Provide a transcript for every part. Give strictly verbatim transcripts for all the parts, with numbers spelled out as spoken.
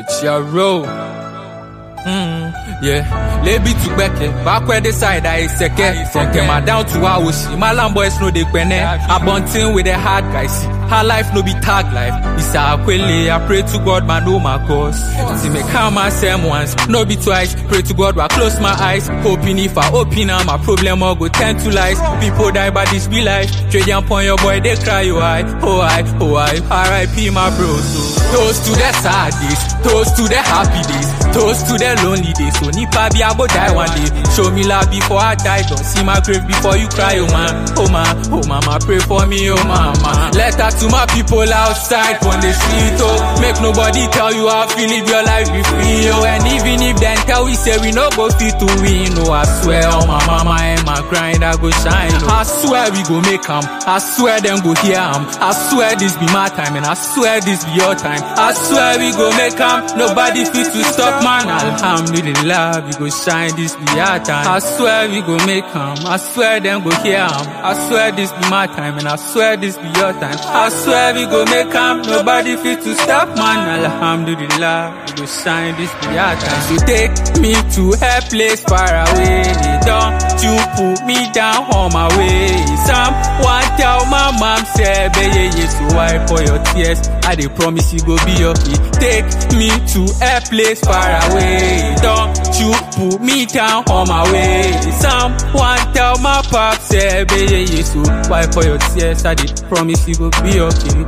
It's your role. Mm, yeah, Lebi to Beke, back where the side I seke. From Kema down to Aoshi, my land boys know they pene. I bunting with the hard guys. Her life no be tag life. It's a quelle, I pray to God, man, know my cause. See me come and say once, no be twice. Pray to God, I close my eyes. Hoping if I open up, my problem all go tend to lies. People die, but this be life. Trade upon your boy, they cry, you I, oh I, oh I, R I P my bro. So, toast to the sad days, toast to the happy days, toast to the lonely days. So nipa be I go die one day. Show me love before I die. Don't see my grave before you cry, oh man, oh man, oh mama, pray for me, oh mama. Letter to my people outside on the street, oh. Make nobody tell you how feel live your life be free, oh. And even if then tell we say we no go fit to win, oh. I swear on my mama and my grind I go shine, oh. I swear we go make 'em. I swear them go hear 'em. I swear this be my time and I swear this be your time. I swear we go make 'em. Nobody fit to stop, man. Alhamdulillah, we go shine, this be our time. I swear we go make 'em. I swear them go hear 'em. I swear this be my time and I swear this be your time. I swear we go make 'em. Nobody fit to stop, man. Alhamdulillah, we go shine, this be our time. So take me to a place far away. Don't you put me down on my way. Someone tell my mom say, baby, yes, to wipe for your tears. I dey promise you go be okay. Take me to a place far away. Don't you put me down on my way. Someone tell my pop say, baby, yes, to wipe for your tears. I dey promise you go be okay.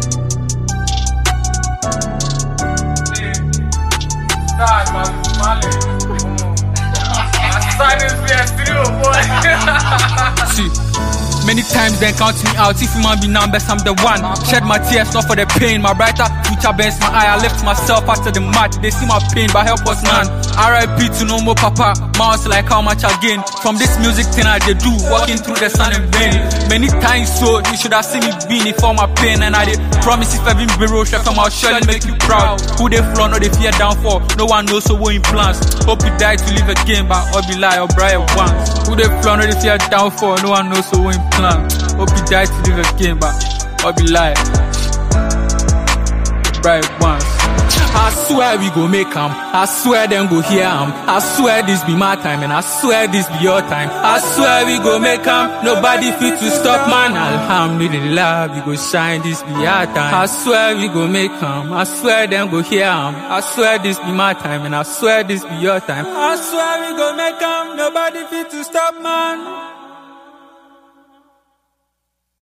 Start, man. See, many times they count me out. If you man be numbers, I'm the one. Shed my tears, not for the pain. My brighter future bends my eye. I lift myself after the match. They see my pain, but help us none. R I P to no more papa. Mouse like how much I gain from this music thing I did do. Walking through the sun in vain. Many times so you should have seen me being for my pain. And I did promise if I've been bureau chef, I'll surely make you proud. Who they floor, no they fear downfall. No one knows so what in plans. Hope you die to live again, but I'll be lie or bright once. Who they floor, no they fear downfall. No one knows so what in plans. Hope you die to live again, but I'll be lie. Bright once. I swear we go make 'em. I swear them go hear 'em. I swear this be my time and I swear this be your time. I swear we go make 'em. Nobody fit to stop, man. Alhamdulillah, we go shine, this be our time. I swear we go make 'em. I swear them go hear 'em. I swear this be my time and I swear this be your time. I swear we go make 'em. Nobody fit to stop, man.